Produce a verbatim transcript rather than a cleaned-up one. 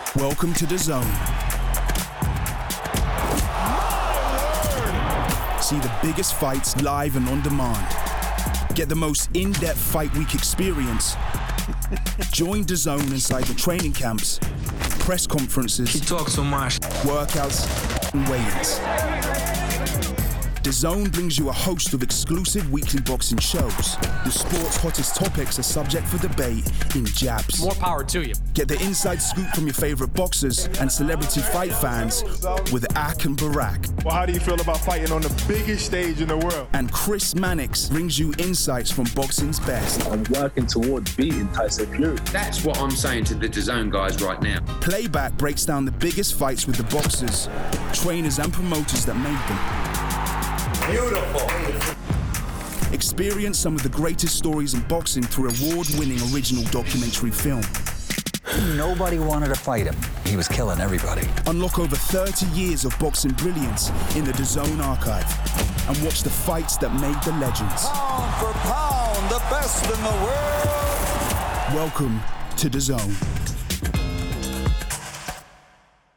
Welcome to DAZN. See the biggest fights live and on demand. Get the most in-depth fight week experience. Join DAZN inside the training camps, press conferences, You talk so much. workouts, and weigh-ins. DAZN brings you a host of exclusive weekly boxing shows. The sport's hottest topics are subject for debate in jabs. More power to you. Get the inside scoop from your favorite boxers and celebrity fight fans with Ak and Barak. Well, how do you feel about fighting on the biggest stage in the world? And Chris Mannix brings you insights from boxing's best. I'm working towards beating Tyson Fury. That's what I'm saying to the DAZN guys right now. Playback breaks down the biggest fights with the boxers, trainers and promoters that made them. Beautiful. Experience some of the greatest stories in boxing through award-winning original documentary film. Nobody wanted to fight him. He was killing everybody. Unlock over thirty years of boxing brilliance in the DAZN archive and watch the fights that made the legends. Pound for pound, the best in the world. Welcome to DAZN.